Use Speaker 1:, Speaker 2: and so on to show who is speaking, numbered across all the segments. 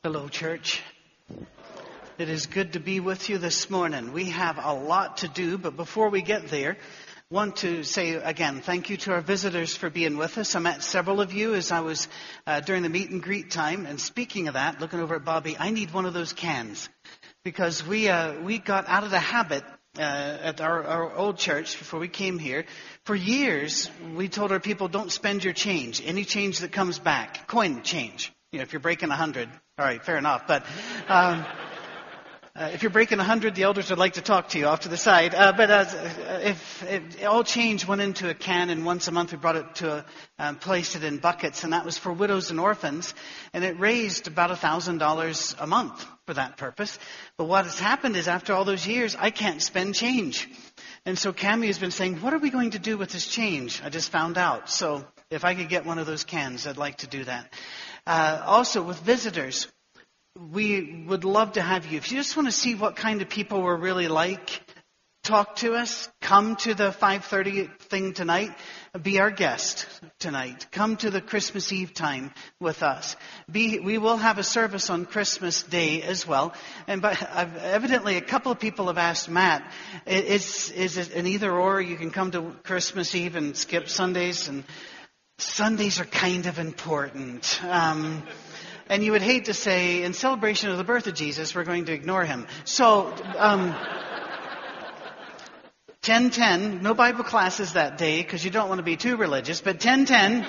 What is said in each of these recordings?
Speaker 1: Hello, church. It is good to be with you this morning. We have a lot to do, but before we get there, I want to say again, thank you to our visitors for being with us. I met several of you as I was during the meet and greet time. And speaking of that, looking over at Bobby, I need one of those cans because we got out of the habit at our old church before we came here. For years, we told our people, don't spend your change. Any change that comes back, coin change. You know, if you're breaking 100, all right, fair enough. But if you're breaking 100, the elders would like to talk to you off to the side. If all change went into a can, and once a month we brought it to placed it in buckets, and that was for widows and orphans, and it raised about $1,000 a month for that purpose. But what has happened is after all those years, I can't spend change. And so Cammie has been saying, what are we going to do with this change? I just found out. So if I could get one of those cans, I'd like to do that. Also, with visitors, we would love to have you. If you just want to see what kind of people we're really like, talk to us. Come to the 5:30 thing tonight. Be our guest tonight. Come to the Christmas Eve time with us. We will have a service on Christmas Day as well. And evidently, a couple of people have asked Matt, is it an either or? You can come to Christmas Eve and skip Sundays, and Sundays are kind of important. And you would hate to say, in celebration of the birth of Jesus, we're going to ignore him. So, 10:10, no Bible classes that day because you don't want to be too religious, but 10:10,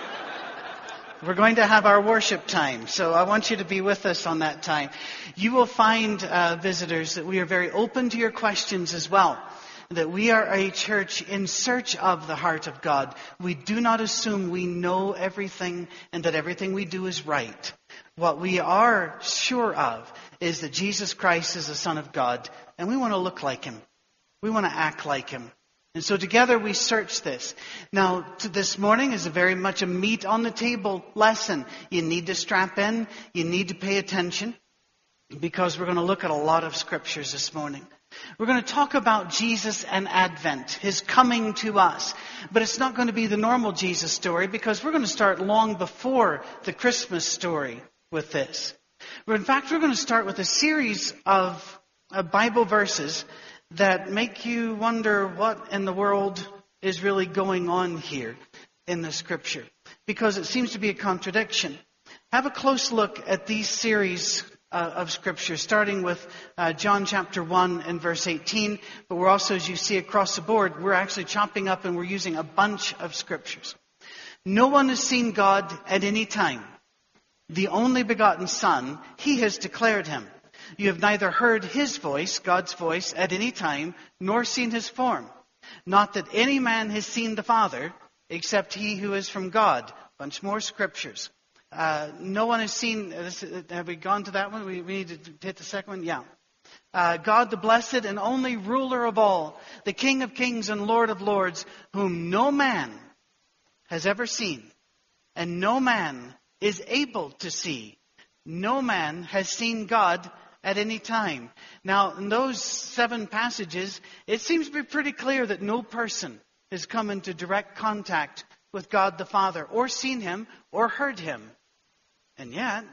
Speaker 1: we're going to have our worship time. So I want you to be with us on that time. You will find, visitors, that we are very open to your questions as well. That we are a church in search of the heart of God. We do not assume we know everything and that everything we do is right. What we are sure of is that Jesus Christ is the Son of God, and we want to look like him. We want to act like him. And so together we search this. Now, this morning is very much a meat on the table lesson. You need to strap in. You need to pay attention because we're going to look at a lot of scriptures this morning. We're going to talk about Jesus and Advent, his coming to us. But it's not going to be the normal Jesus story because we're going to start long before the Christmas story with this. In fact, we're going to start with a series of Bible verses that make you wonder what in the world is really going on here in the scripture. Because it seems to be a contradiction. Have a close look at these series of Scripture, starting with John chapter 1 and verse 18. But we're also, as you see across the board, we're actually chopping up and we're using a bunch of Scriptures. No one has seen God at any time. The only begotten Son, he has declared him. You have neither heard his voice, God's voice, at any time, nor seen his form. Not that any man has seen the Father, except he who is from God. Bunch more Scriptures. No one has seen, have we gone to that one? We need to hit the second one? Yeah. God the blessed and only ruler of all, the King of kings and Lord of lords, whom no man has ever seen, and no man is able to see. No man has seen God at any time. Now, in those 7 passages, it seems to be pretty clear that no person has come into direct contact with God the Father, or seen him, or heard him. And yet,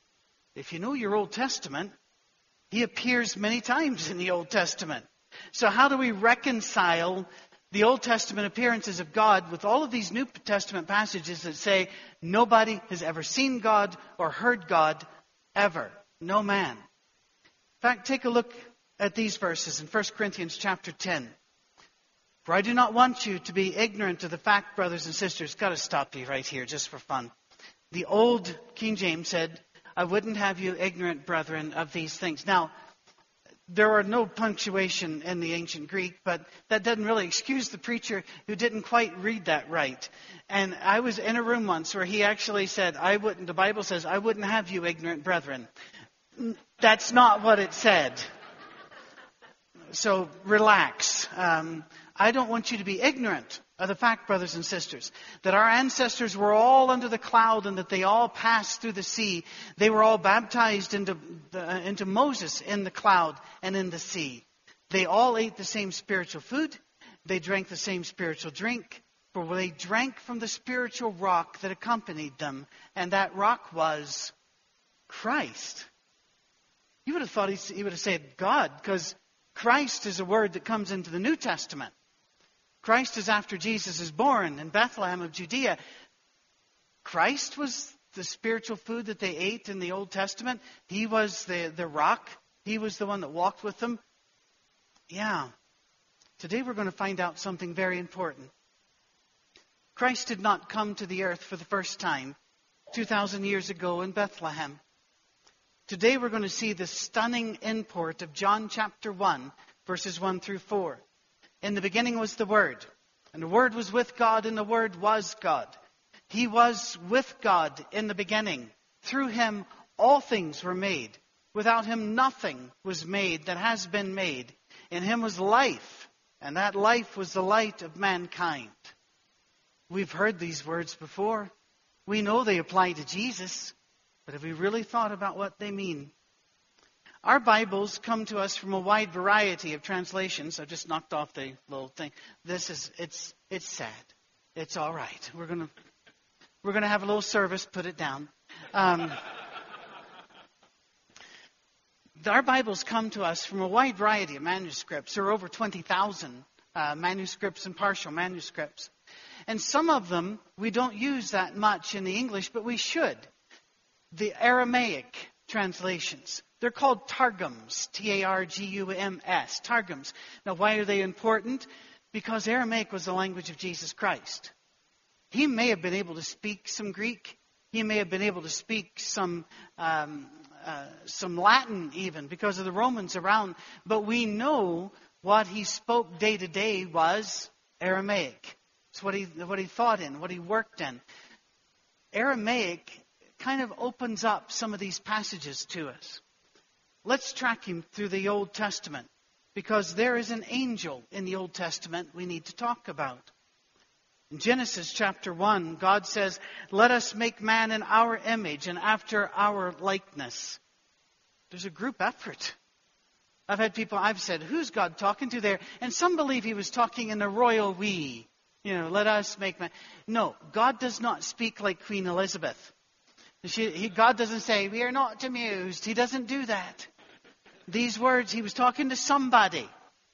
Speaker 1: if you know your Old Testament, he appears many times in the Old Testament. So how do we reconcile the Old Testament appearances of God with all of these New Testament passages that say nobody has ever seen God or heard God ever? No man. In fact, take a look at these verses in 1 Corinthians chapter 10. For I do not want you to be ignorant of the fact, brothers and sisters. Got to stop you right here just for fun. The old King James said, I wouldn't have you ignorant, brethren, of these things. Now, there are no punctuation in the ancient Greek, but that doesn't really excuse the preacher who didn't quite read that right. And I was in a room once where he actually said, the Bible says, I wouldn't have you ignorant, brethren. That's not what it said. So relax. I don't want you to be ignorant of the fact, brothers and sisters, that our ancestors were all under the cloud and that they all passed through the sea. They were all baptized into Moses in the cloud and in the sea. They all ate the same spiritual food. They drank the same spiritual drink. For they drank from the spiritual rock that accompanied them. And that rock was Christ. You would have thought he would have said God, because Christ is a word that comes into the New Testament. Christ is after Jesus is born in Bethlehem of Judea. Christ was the spiritual food that they ate in the Old Testament. He was the rock. He was the one that walked with them. Yeah. Today we're going to find out something very important. Christ did not come to the earth for the first time 2,000 years ago in Bethlehem. Today we're going to see the stunning import of John chapter 1, verses 1 through 4. In the beginning was the Word, and the Word was with God, and the Word was God. He was with God in the beginning. Through Him all things were made. Without Him nothing was made that has been made. In Him was life, and that life was the light of mankind. We've heard these words before. We know they apply to Jesus. But have we really thought about what they mean? Our Bibles come to us from a wide variety of translations. I just knocked off the little thing. It's sad. It's all right. We're gonna have a little service. Put it down. Our Bibles come to us from a wide variety of manuscripts. There are over 20,000 manuscripts and partial manuscripts. And some of them we don't use that much in the English, but we should. The Aramaic translations. They're called Targums. Targums. Targums. Now, why are they important? Because Aramaic was the language of Jesus Christ. He may have been able to speak some Greek. He may have been able to speak some Latin even because of the Romans around. But we know what he spoke day to day was Aramaic. It's what he thought in, what he worked in. Aramaic kind of opens up some of these passages to us. Let's track him through the Old Testament, because there is an angel in the Old Testament we need to talk about. In Genesis chapter 1, God says, "Let us make man in our image and after our likeness." There's a group effort. I've said, who's God talking to there? And some believe he was talking in the royal we. Let us make man. No, God does not speak like Queen Elizabeth. God doesn't say, "We are not amused." He doesn't do that. These words, he was talking to somebody.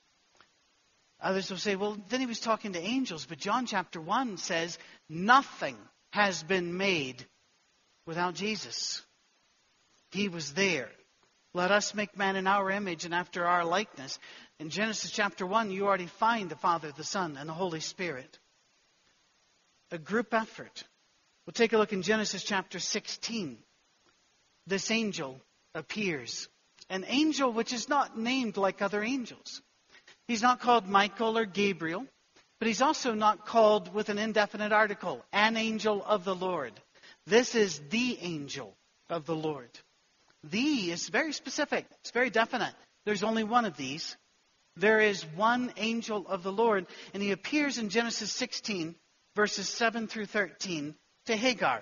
Speaker 1: Others will say, well, then he was talking to angels. But John chapter 1 says, nothing has been made without Jesus. He was there. Let us make man in our image and after our likeness. In Genesis chapter 1, you already find the Father, the Son, and the Holy Spirit. A group effort. We'll take a look in Genesis chapter 16. This angel appears. An angel which is not named like other angels. He's not called Michael or Gabriel, but he's also not called with an indefinite article, an angel of the Lord. This is the angel of the Lord. The is very specific. It's very definite. There's only one of these. There is one angel of the Lord, and he appears in Genesis 16, verses 7 through 13, to Hagar.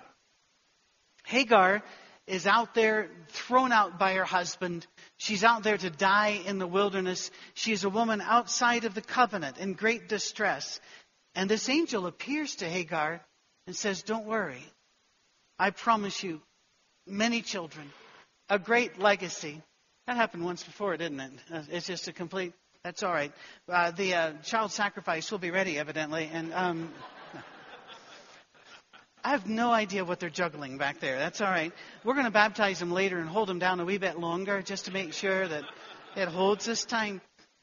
Speaker 1: Hagar is out there, thrown out by her husband. She's out there to die in the wilderness. She is a woman outside of the covenant in great distress. And this angel appears to Hagar and says, "Don't worry. I promise you many children, a great legacy." That happened once before, didn't it? It's just a complete, that's all right. The child sacrifice will be ready, evidently. And I have no idea what they're juggling back there. That's all right. We're going to baptize them later and hold them down a wee bit longer just to make sure that it holds this time.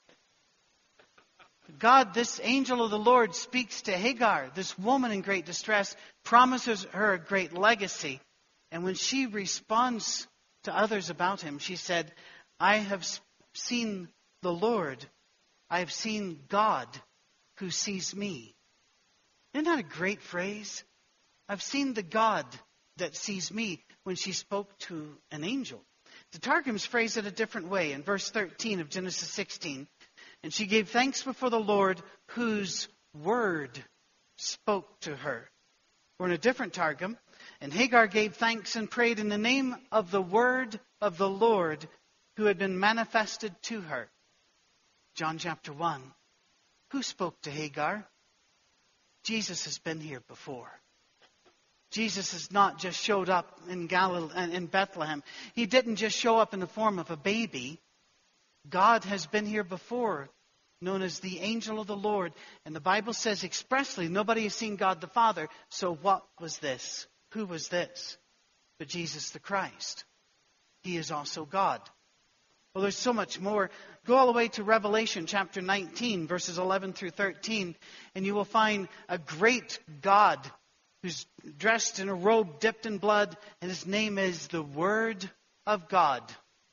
Speaker 1: God, this angel of the Lord, speaks to Hagar, this woman in great distress, promises her a great legacy. And when she responds to others about him, she said, "I have seen the Lord. I have seen God who sees me." Isn't that a great phrase? I've seen the God that sees me, when she spoke to an angel. The Targums phrase it a different way in verse 13 of Genesis 16. "And she gave thanks before the Lord, whose word spoke to her." Or in a different Targum, "And Hagar gave thanks and prayed in the name of the word of the Lord, who had been manifested to her." John chapter 1. Who spoke to Hagar? Jesus has been here before. Jesus has not just showed up in in Bethlehem. He didn't just show up in the form of a baby. God has been here before, known as the angel of the Lord. And the Bible says expressly, nobody has seen God the Father. So what was this? Who was this? But Jesus the Christ. He is also God. Well, there's so much more. Go all the way to Revelation chapter 19, verses 11 through 13, and you will find a great God who's dressed in a robe dipped in blood, and his name is the Word of God.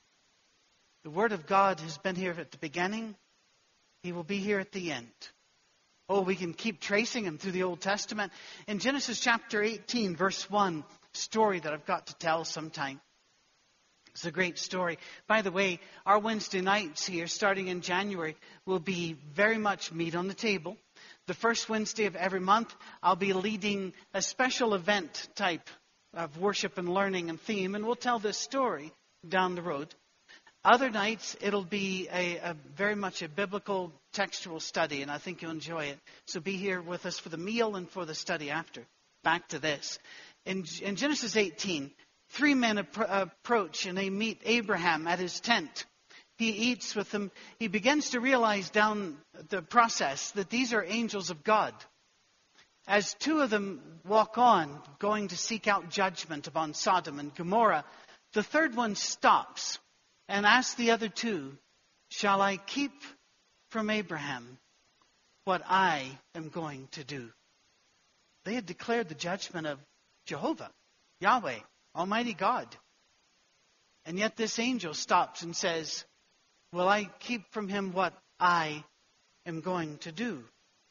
Speaker 1: The Word of God has been here at the beginning. He will be here at the end. Oh, we can keep tracing him through the Old Testament. In Genesis chapter 18, verse 1, story that I've got to tell sometime. It's a great story. By the way, our Wednesday nights here, starting in January, will be very much meat on the table. The first Wednesday of every month, I'll be leading a special event type of worship and learning and theme, and we'll tell this story down the road. Other nights, it'll be a very much a biblical textual study, and I think you'll enjoy it. So be here with us for the meal and for the study after. Back to this. In Genesis 18, 3 men approach and they meet Abraham at his tent. He eats with them. He begins to realize down the process that these are angels of God. As 2 of them walk on, going to seek out judgment upon Sodom and Gomorrah, the 3rd one stops and asks the other 2, "Shall I keep from Abraham what I am going to do?" They had declared the judgment of Jehovah, Yahweh, Almighty God. And yet this angel stops and says, "Will I keep from him what I am going to do?"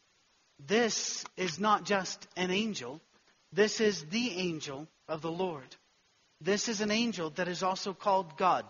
Speaker 1: This is not just an angel. This is the angel of the Lord. This is an angel that is also called God.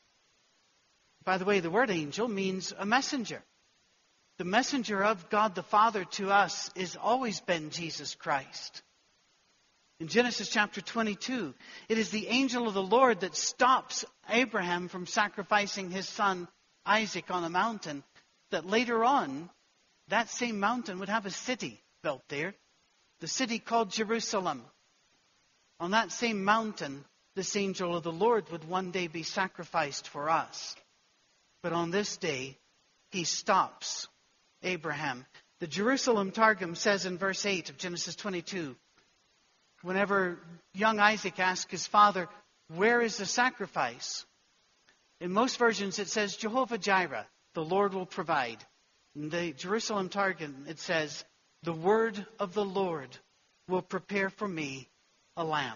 Speaker 1: By the way, the word angel means a messenger. The messenger of God the Father to us has always been Jesus Christ. In Genesis chapter 22, it is the angel of the Lord that stops Abraham from sacrificing his son Isaac on a mountain, that later on, that same mountain would have a city built there, the city called Jerusalem. On that same mountain, this angel of the Lord would one day be sacrificed for us. But on this day, he stops Abraham. The Jerusalem Targum says in verse 8 of Genesis 22, whenever young Isaac asks his father, "Where is the sacrifice?" In most versions it says, "Jehovah Jireh, the Lord will provide." In the Jerusalem Targum it says, "The word of the Lord will prepare for me a lamb."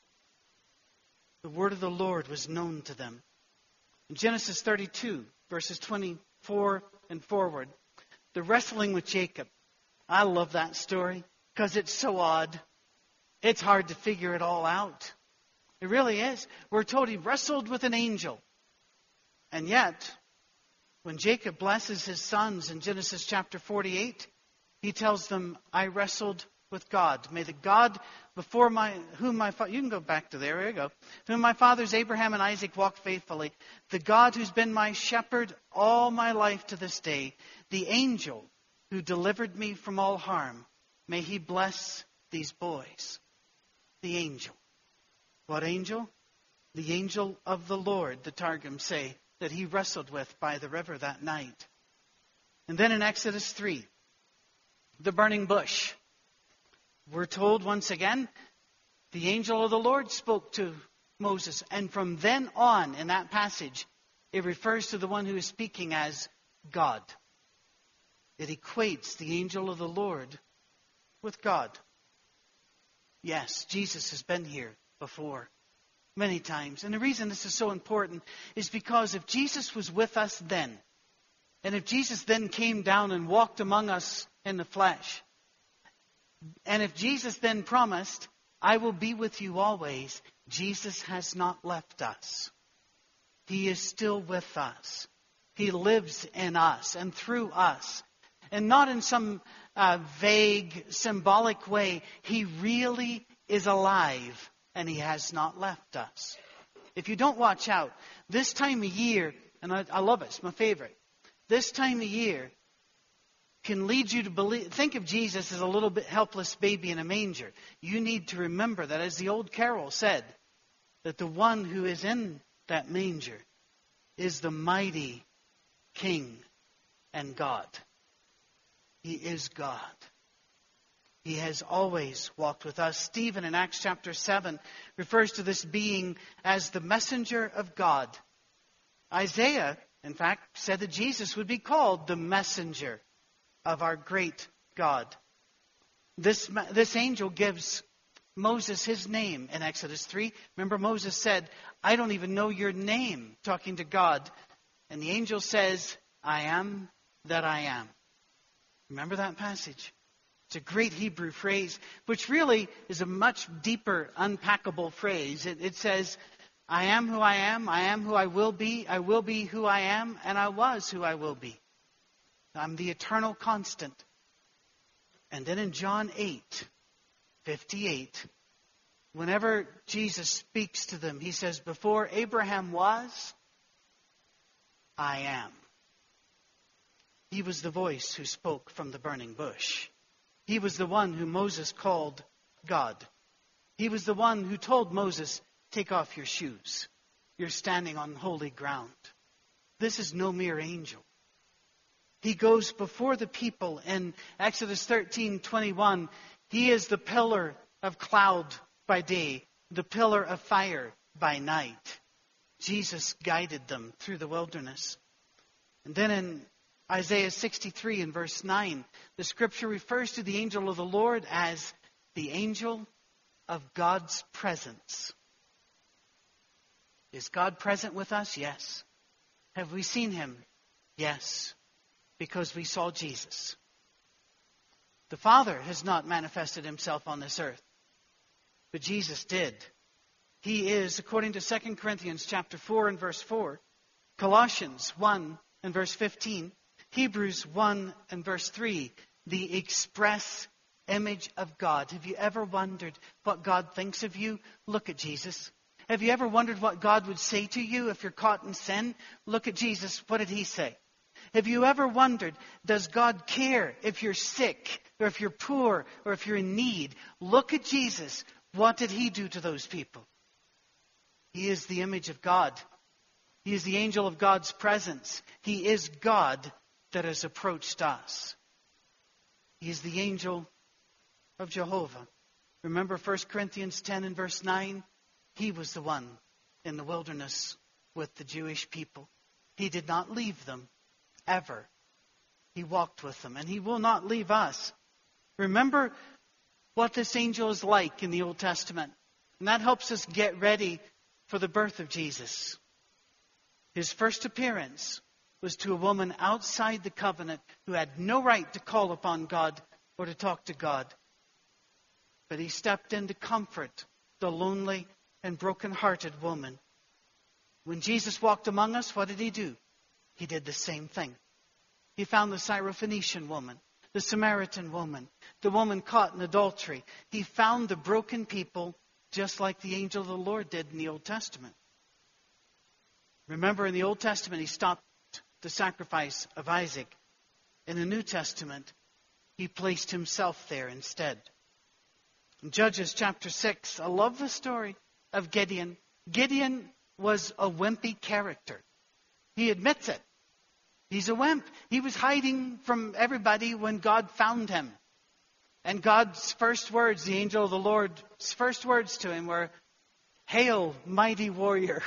Speaker 1: The word of the Lord was known to them. In Genesis 32, verses 24 and forward, the wrestling with Jacob. I love that story because it's so odd. It's hard to figure it all out. It really is. We're told he wrestled with an angel. And yet, when Jacob blesses his sons in Genesis chapter 48, he tells them, "I wrestled with God. May the God before whom my father," you can go back to there you go, "whom my fathers Abraham and Isaac walked faithfully, the God who's been my shepherd all my life to this day, the angel who delivered me from all harm, may he bless these boys." The angel. What angel? The angel of the Lord, the Targums say, that he wrestled with by the river that night. And then in Exodus 3, the burning bush. We're told once again, the angel of the Lord spoke to Moses. And from then on, in that passage, it refers to the one who is speaking as God. It equates the angel of the Lord with God. Yes, Jesus has been here before, many times. And the reason this is so important is because if Jesus was with us then, and if Jesus then came down and walked among us in the flesh, and if Jesus then promised, "I will be with you always," Jesus has not left us. He is still with us. He lives in us and through us. And not in some vague, symbolic way. He really is alive, and he has not left us. If you don't watch out, this time of year, and I love it, it's my favorite. This time of year, can lead you to believe. Think of Jesus as a little bit helpless baby in a manger. You need to remember that, as the old carol said, that the one who is in that manger is the mighty King and God. He is God. He has always walked with us. Stephen in Acts chapter 7 refers to this being as the messenger of God. Isaiah, in fact, said that Jesus would be called the messenger of our great God. This angel gives Moses his name in Exodus 3. Remember, Moses said, I don't even know your name, talking to God. And the angel says, I am that I am. Remember that passage? It's a great Hebrew phrase, which really is a much deeper, unpackable phrase. It says, I am who I am who I will be who I am, and I was who I will be. I'm the eternal constant. And then in John 8:58, whenever Jesus speaks to them, he says, before Abraham was, I am. He was the voice who spoke from the burning bush. He was the one who Moses called God. He was the one who told Moses, take off your shoes. You're standing on holy ground. This is no mere angel. He goes before the people in Exodus 13:21. He is the pillar of cloud by day, the pillar of fire by night. Jesus guided them through the wilderness. And then in Isaiah 63 and verse 9, the scripture refers to the angel of the Lord as the angel of God's presence. Is God present with us? Yes. Have we seen him? Yes. Because we saw Jesus. The Father has not manifested himself on this earth, but Jesus did. He is, according to 2 Corinthians chapter 4 and verse 4, Colossians 1 and verse 15, Hebrews 1 and verse 3, the express image of God. Have you ever wondered what God thinks of you? Look at Jesus. Have you ever wondered what God would say to you if you're caught in sin? Look at Jesus. What did he say? Have you ever wondered, does God care if you're sick or if you're poor or if you're in need? Look at Jesus. What did he do to those people? He is the image of God. He is the angel of God's presence. He is God that has approached us. He is the angel of Jehovah. Remember 1 Corinthians 10 and verse 9? He was the one in the wilderness with the Jewish people. He did not leave them ever. He walked with them, and he will not leave us. Remember what this angel is like in the Old Testament. And that helps us get ready for the birth of Jesus. His first appearance was to a woman outside the covenant who had no right to call upon God or to talk to God. But he stepped in to comfort the lonely and broken-hearted woman. When Jesus walked among us, what did he do? He did the same thing. He found the Syrophoenician woman, the Samaritan woman, the woman caught in adultery. He found the broken people just like the angel of the Lord did in the Old Testament. Remember, in the Old Testament, he stopped the sacrifice of Isaac. In the New Testament, he placed himself there instead. In Judges chapter 6, I love the story of Gideon. Gideon was a wimpy character. He admits it. He's a wimp. He was hiding from everybody when God found him. And God's first words, the angel of the Lord's first words to him were, "Hail, mighty warrior."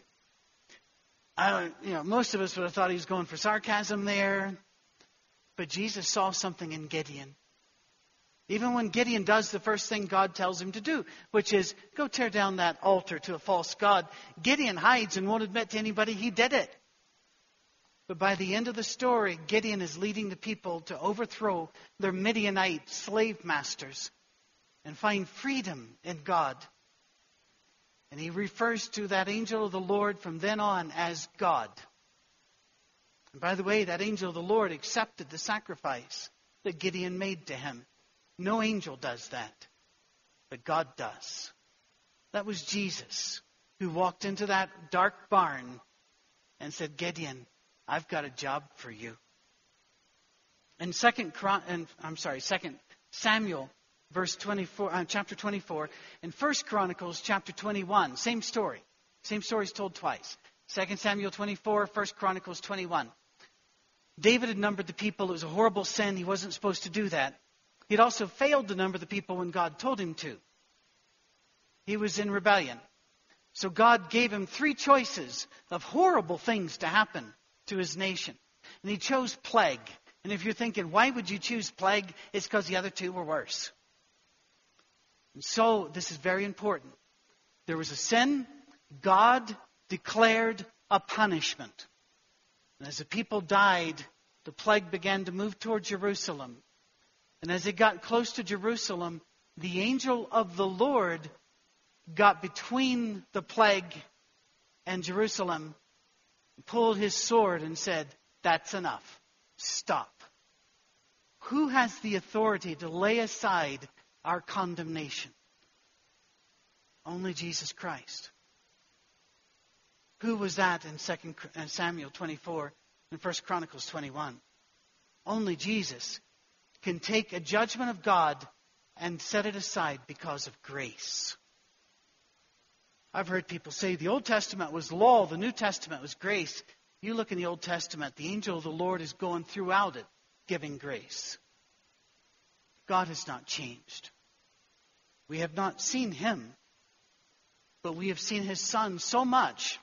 Speaker 1: Most of us would have thought he was going for sarcasm there. But Jesus saw something in Gideon. Even when Gideon does the first thing God tells him to do, which is go tear down that altar to a false god, Gideon hides and won't admit to anybody he did it. But by the end of the story, Gideon is leading the people to overthrow their Midianite slave masters and find freedom in God. And he refers to that angel of the Lord from then on as God. And by the way, that angel of the Lord accepted the sacrifice that Gideon made to him. No angel does that, but God does. That was Jesus who walked into that dark barn and said, "Gideon, I've got a job for you." In Second Samuel, chapter 24, and 1 Chronicles, chapter 21, same story. Same story is told twice. 2 Samuel 24, 1 Chronicles 21. David had numbered the people. It was a horrible sin. He wasn't supposed to do that. He'd also failed to number the people when God told him to. He was in rebellion. So God gave him 3 choices of horrible things to happen to his nation. And he chose plague. And if you're thinking, why would you choose plague? It's because the other 2 were worse. And so this is very important. There was a sin. God declared a punishment. And as the people died, the plague began to move toward Jerusalem. And as it got close to Jerusalem, the angel of the Lord got between the plague and Jerusalem, pulled his sword and said, "That's enough. Stop." Who has the authority to lay aside our condemnation? Only Jesus Christ. Who was that in 2 Samuel 24 and 1 Chronicles 21? Only Jesus can take a judgment of God and set it aside because of grace. I've heard people say the Old Testament was law, the New Testament was grace. You look in the Old Testament, the angel of the Lord is going throughout it, giving grace. God has not changed. We have not seen Him, but we have seen His Son so much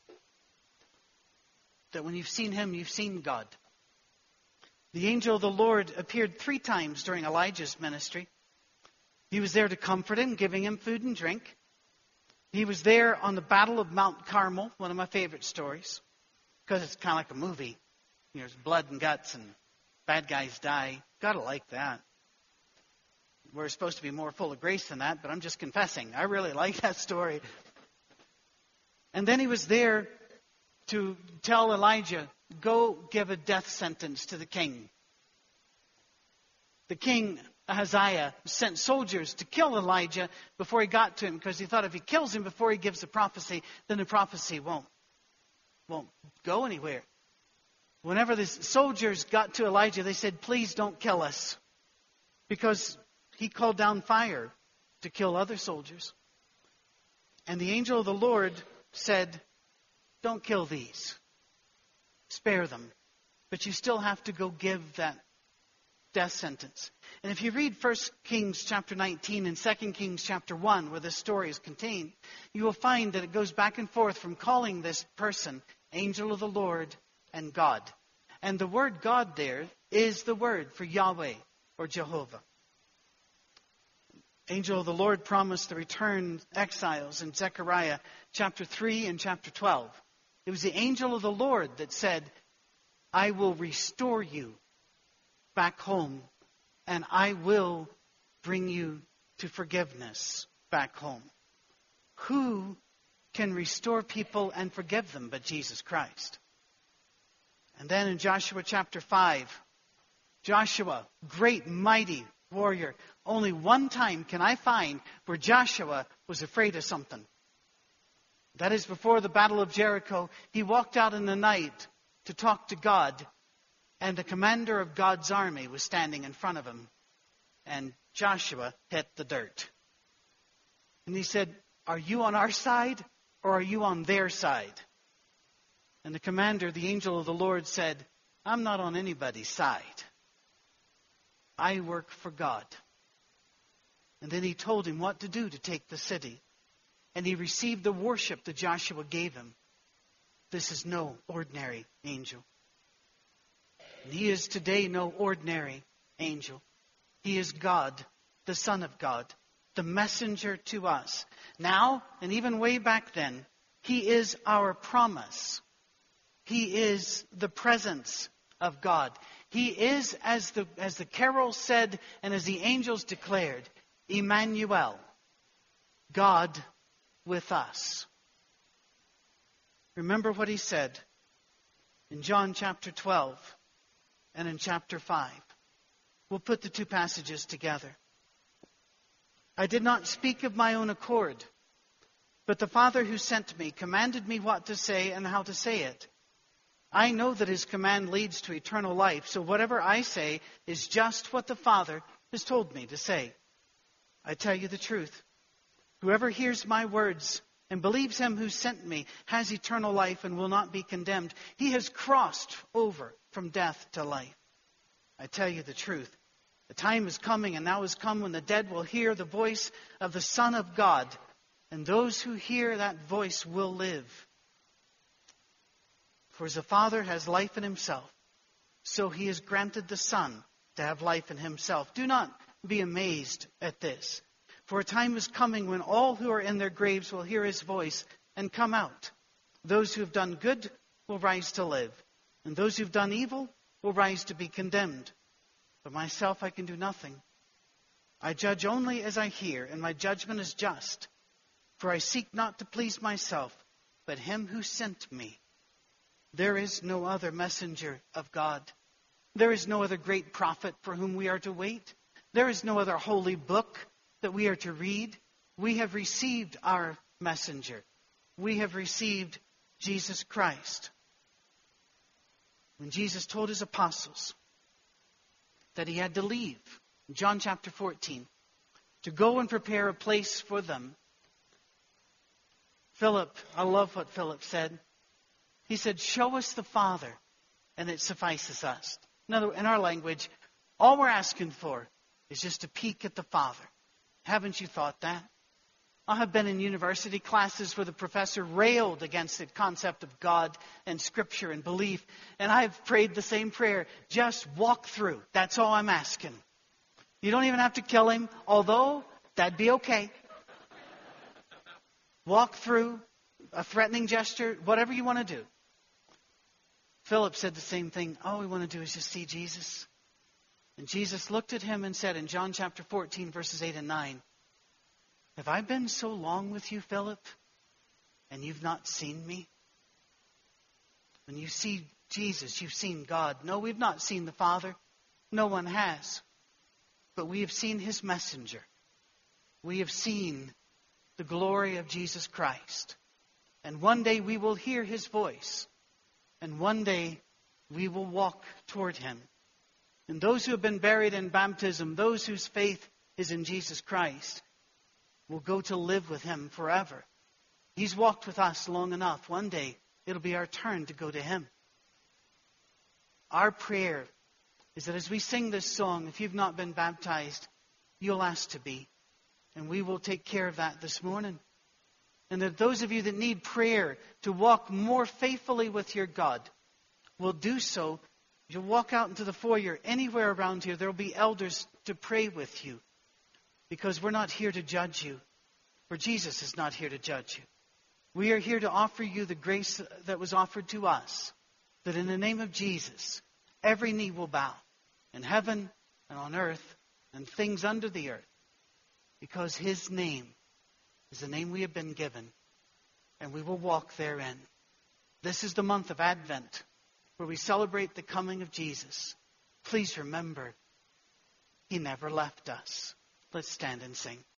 Speaker 1: that when you've seen Him, you've seen God. The angel of the Lord appeared 3 times during Elijah's ministry. He was there to comfort him, giving him food and drink. He was there on the Battle of Mount Carmel, one of my favorite stories, because it's kind of like a movie. There's blood and guts and bad guys die. Gotta like that. We're supposed to be more full of grace than that, but I'm just confessing. I really like that story. And then he was there to tell Elijah, go give a death sentence to the king. The king, Ahaziah, sent soldiers to kill Elijah before he got to him, because he thought if he kills him before he gives the prophecy, then the prophecy won't go anywhere. Whenever the soldiers got to Elijah, they said, please don't kill us, because he called down fire to kill other soldiers. And the angel of the Lord said, don't kill these. Spare them. But you still have to go give that death sentence. And if you read 1 Kings chapter 19 and 2 Kings chapter 1, where this story is contained, you will find that it goes back and forth from calling this person angel of the Lord and God. And the word God there is the word for Yahweh or Jehovah. Angel of the Lord promised the returned exiles in Zechariah chapter 3 and chapter 12. It was the angel of the Lord that said, I will restore you back home, and I will bring you to forgiveness back home. Who can restore people and forgive them but Jesus Christ? And then in Joshua chapter 5, Joshua, great, mighty warrior. Only one time can I find where Joshua was afraid of something. That is before the Battle of Jericho. He walked out in the night to talk to God, and the commander of God's army was standing in front of him. And Joshua hit the dirt. And he said, are you on our side or are you on their side? And the commander, the angel of the Lord, said, I'm not on anybody's side. I work for God. And then he told him what to do to take the city. And he received the worship that Joshua gave him. This is no ordinary angel. And he is today no ordinary angel. He is God, the Son of God, the messenger to us. Now, and even way back then, he is our promise. He is the presence of God. He is, as the carol said and as the angels declared, Emmanuel, God with us. Remember what he said in John chapter 12 and in chapter 5. We'll put the 2 passages together. I did not speak of my own accord, but the Father who sent me commanded me what to say and how to say it. I know that his command leads to eternal life, so whatever I say is just what the Father has told me to say. I tell you the truth. Whoever hears my words and believes him who sent me has eternal life and will not be condemned. He has crossed over from death to life. I tell you the truth. The time is coming, and now has come, when the dead will hear the voice of the Son of God, and those who hear that voice will live. For as the Father has life in himself, so he has granted the Son to have life in himself. Do not be amazed at this. For a time is coming when all who are in their graves will hear his voice and come out. Those who have done good will rise to live, and those who have done evil will rise to be condemned. But myself I can do nothing. I judge only as I hear, and my judgment is just. For I seek not to please myself, but him who sent me. There is no other messenger of God. There is no other great prophet for whom we are to wait. There is no other holy book that we are to read. We have received our messenger. We have received Jesus Christ. When Jesus told his apostles that he had to leave, in John chapter 14, to go and prepare a place for them, Philip, I love what Philip said. He said, show us the Father, and it suffices us. In our language, all we're asking for is just a peek at the Father. Haven't you thought that? I have been in university classes where the professor railed against the concept of God and Scripture and belief, and I've prayed the same prayer. Just walk through. That's all I'm asking. You don't even have to kill him, although that'd be okay. Walk through, a threatening gesture, whatever you want to do. Philip said the same thing. All we want to do is just see Jesus. And Jesus looked at him and said in John chapter 14, verses 8 and 9, have I been so long with you, Philip, and you've not seen me? When you see Jesus, you've seen God. No, we've not seen the Father. No one has. But we have seen his messenger. We have seen the glory of Jesus Christ. And one day we will hear his voice. And one day we will walk toward him. And those who have been buried in baptism, those whose faith is in Jesus Christ, will go to live with him forever. He's walked with us long enough. One day it'll be our turn to go to him. Our prayer is that as we sing this song, if you've not been baptized, you'll ask to be. And we will take care of that this morning. And that those of you that need prayer to walk more faithfully with your God will do so. You'll walk out into the foyer, anywhere around here, there will be elders to pray with you. Because we're not here to judge you. For Jesus is not here to judge you. We are here to offer you the grace that was offered to us. That in the name of Jesus, every knee will bow. In heaven and on earth and things under the earth. Because his name is the name we have been given. And we will walk therein. This is the month of Advent, where we celebrate the coming of Jesus. Please remember, he never left us. Let's stand and sing.